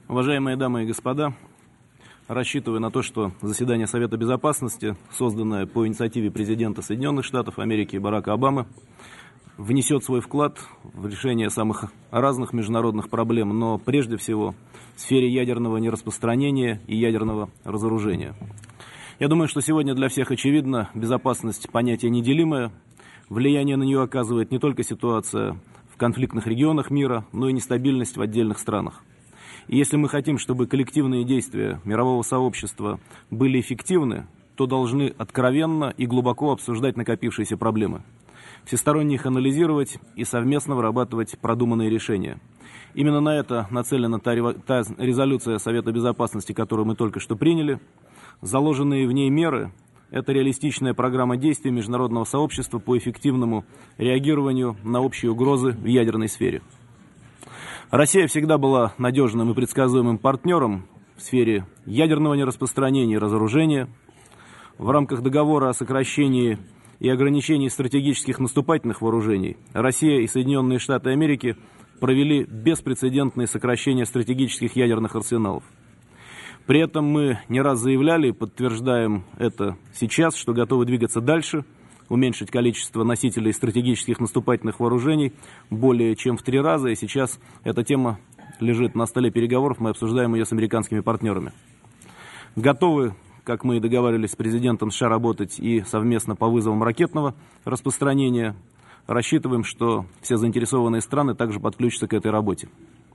Уважаемые дамы и господа, рассчитываю на то, что заседание Совета Безопасности, созданное по инициативе президента Соединенных Штатов Америки Барака Обамы, внесет свой вклад в решение самых разных международных проблем, но прежде всего в сфере ядерного нераспространения и ядерного разоружения. Я думаю, что сегодня для всех очевидно, безопасность – понятие неделимое, влияние на нее оказывает не только ситуация в конфликтных регионах мира, но и нестабильность в отдельных странах. И если мы хотим, чтобы коллективные действия мирового сообщества были эффективны, то должны откровенно и глубоко обсуждать накопившиеся проблемы, всесторонне их анализировать и совместно вырабатывать продуманные решения. Именно на это нацелена та резолюция Совета Безопасности, которую мы только что приняли. Заложенные в ней меры – это реалистичная программа действий международного сообщества по эффективному реагированию на общие угрозы в ядерной сфере. Россия всегда была надежным и предсказуемым партнером в сфере ядерного нераспространения и разоружения. В рамках договора о сокращении и ограничении стратегических наступательных вооружений Россия и Соединенные Штаты Америки провели беспрецедентные сокращения стратегических ядерных арсеналов. При этом мы не раз заявляли и подтверждаем это сейчас, что готовы двигаться дальше, уменьшить количество носителей стратегических наступательных вооружений более чем в 3 раза. И сейчас эта тема лежит на столе переговоров, мы обсуждаем ее с американскими партнерами. Готовы, как мы и договаривались с президентом США, работать и совместно по вызовам ракетного распространения. Рассчитываем, что все заинтересованные страны также подключатся к этой работе.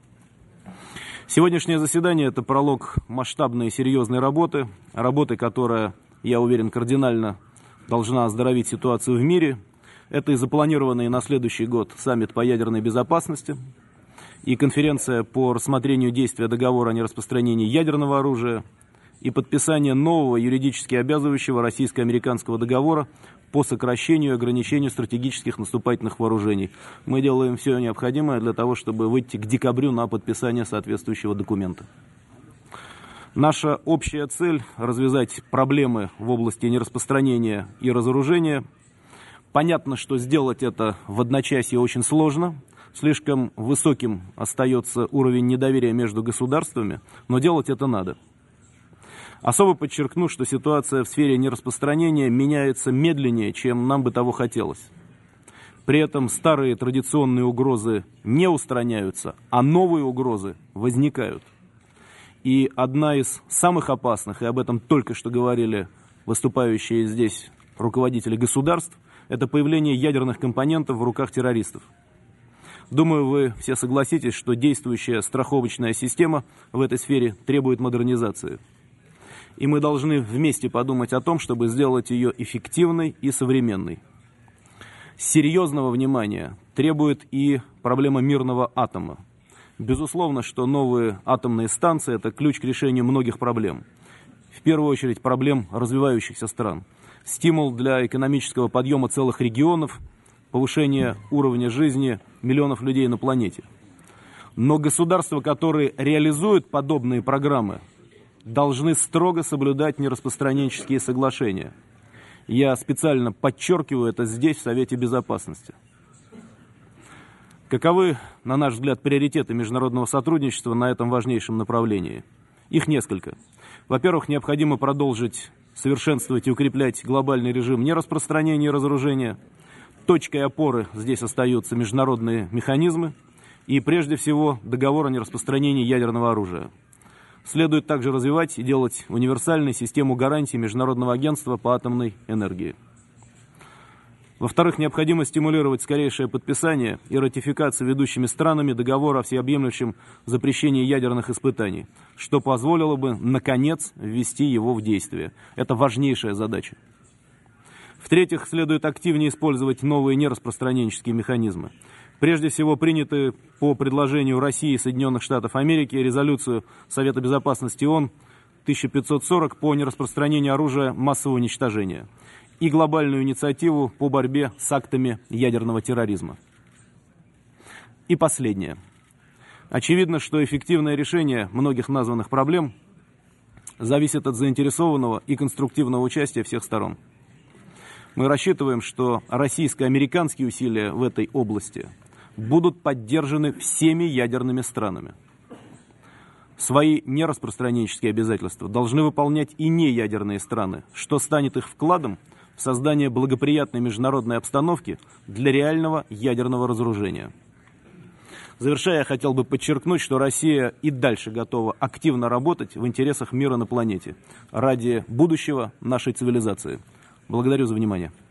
Сегодняшнее заседание – это пролог масштабной и серьезной работы, которая, я уверен, кардинально должна оздоровить ситуацию в мире. Это и запланированный на следующий год саммит по ядерной безопасности, и конференция по рассмотрению действия договора о нераспространении ядерного оружия, и подписание нового юридически обязывающего российско-американского договора по сокращению и ограничению стратегических наступательных вооружений. Мы делаем все необходимое для того, чтобы выйти к декабрю на подписание соответствующего документа. Наша общая цель – развязать проблемы в области нераспространения и разоружения. Понятно, что сделать это в одночасье очень сложно. Слишком высоким остается уровень недоверия между государствами, но делать это надо. Особо подчеркну, что ситуация в сфере нераспространения меняется медленнее, чем нам бы того хотелось. При этом старые традиционные угрозы не устраняются, а новые угрозы возникают. И одна из самых опасных, и об этом только что говорили выступающие здесь руководители государств, это появление ядерных компонентов в руках террористов. Думаю, вы все согласитесь, что действующая страховочная система в этой сфере требует модернизации. И мы должны вместе подумать о том, чтобы сделать ее эффективной и современной. Серьезного внимания требует и проблема мирного атома. Безусловно, что новые атомные станции – это ключ к решению многих проблем. В первую очередь проблем развивающихся стран. Стимул для экономического подъема целых регионов, повышение уровня жизни миллионов людей на планете. Но государства, которые реализуют подобные программы, должны строго соблюдать нераспространенческие соглашения. Я специально подчеркиваю это здесь, в Совете Безопасности. Каковы, на наш взгляд, приоритеты международного сотрудничества на этом важнейшем направлении? Их несколько. Во-первых, необходимо продолжить совершенствовать и укреплять глобальный режим нераспространения и разоружения. Точкой опоры здесь остаются международные механизмы и, прежде всего, договор о нераспространении ядерного оружия. Следует также развивать и делать универсальной систему гарантий Международного агентства по атомной энергии. Во-вторых, необходимо стимулировать скорейшее подписание и ратификацию ведущими странами договора о всеобъемлющем запрещении ядерных испытаний, что позволило бы, наконец, ввести его в действие. Это важнейшая задача. В-третьих, следует активнее использовать новые нераспространенческие механизмы. Прежде всего, приняты по предложению России и Соединенных Штатов Америки резолюцию Совета Безопасности ООН 1540 по нераспространению оружия массового уничтожения и глобальную инициативу по борьбе с актами ядерного терроризма. И последнее. Очевидно, что эффективное решение многих названных проблем зависит от заинтересованного и конструктивного участия всех сторон. Мы рассчитываем, что российско-американские усилия в этой области будут поддержаны всеми ядерными странами. Свои нераспространенческие обязательства должны выполнять и неядерные страны, что станет их вкладом в создание благоприятной международной обстановки для реального ядерного разоружения. Завершая, я хотел бы подчеркнуть, что Россия и дальше готова активно работать в интересах мира на планете ради будущего нашей цивилизации. Благодарю за внимание.